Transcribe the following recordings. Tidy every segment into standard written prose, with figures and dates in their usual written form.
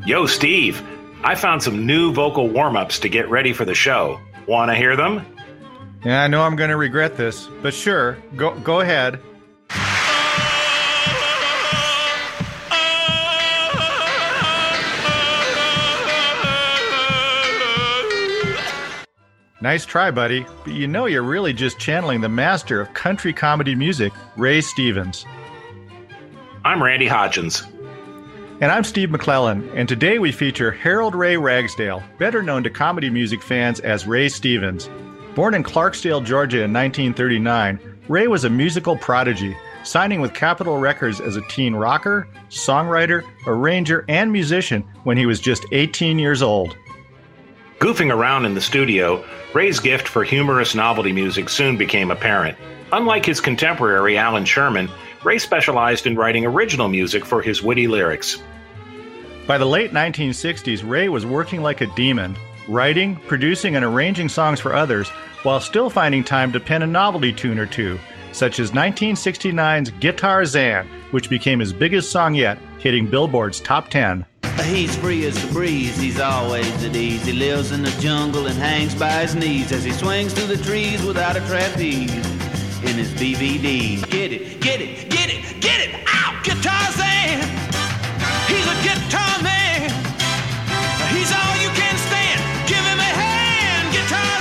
Yo, Steve, I found some new vocal warm-ups to get ready for the show. Want to hear them? Yeah, I know I'm going to regret this, but sure, go ahead. Nice try, buddy, but you know you're really just channeling the master of country comedy music, Ray Stevens. I'm Randy Hodgins. And I'm Steve McClellan, and today we feature Harold Ray Ragsdale, better known to comedy music fans as Ray Stevens. Born in Clarksdale, Georgia in 1939, Ray was a musical prodigy, signing with Capitol Records as a teen rocker, songwriter, arranger, and musician when he was just 18 years old. Goofing around in the studio, Ray's gift for humorous novelty music soon became apparent. Unlike his contemporary Alan Sherman, Ray specialized in writing original music for his witty lyrics. By the late 1960s, Ray was working like a demon, writing, producing, and arranging songs for others, while still finding time to pen a novelty tune or two, such as 1969's Guitar Zan, which became his biggest song yet, hitting Billboard's top 10. He's free as the breeze, he's always at ease. He lives in the jungle and hangs by his knees as he swings through the trees without a trapeze in his BVDs. Get it, get it, get it, get it out! Guitar Zan! He's a guitar man! He's all you can stand! Give him a hand, Guitar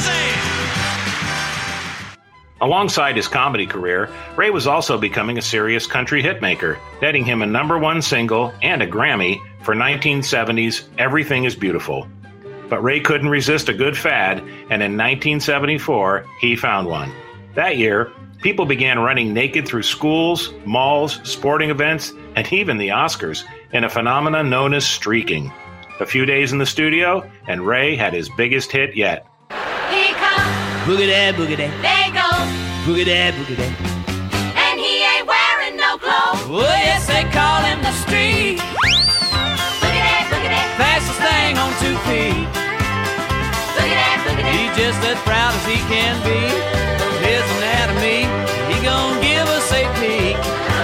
Zan! Alongside his comedy career, Ray was also becoming a serious country hitmaker, netting him a #1 single and a Grammy for 1970's Everything is Beautiful. But Ray couldn't resist a good fad, and in 1974, he found one. That year, people began running naked through schools, malls, sporting events, and even the Oscars in a phenomenon known as streaking. A few days in the studio, and Ray had his biggest hit yet. Here comes Boogie that, boogie that, there goes, boogie that, boogie that. and he ain't wearing no clothes. Oh yes, they call him the street. Boogie that, Fastest thing on 2 feet. boogie that. He's just as proud as he can be of his anatomy. He gon' give us a peek.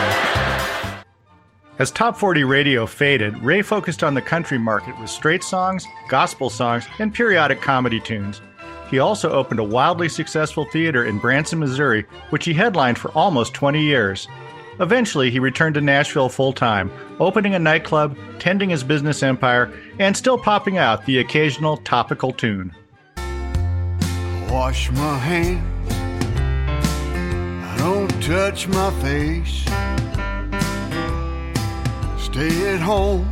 As Top 40 radio faded, Ray focused on the country market with straight songs, gospel songs, and periodic comedy tunes. He also opened a wildly successful theater in Branson, Missouri, which he headlined for almost 20 years. Eventually, he returned to Nashville full-time, opening a nightclub, tending his business empire, and still popping out the occasional topical tune. Wash my hands, I don't touch my face. Stay at home,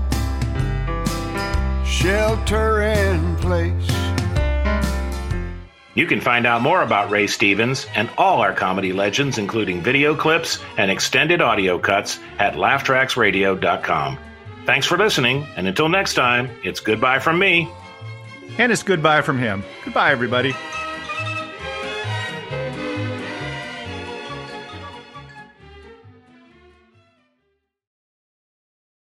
shelter in place. You can find out more about Ray Stevens and all our comedy legends, including video clips and extended audio cuts, at laughtracksradio.com. Thanks for listening, and until next time, it's goodbye from me. And it's goodbye from him. Goodbye, everybody.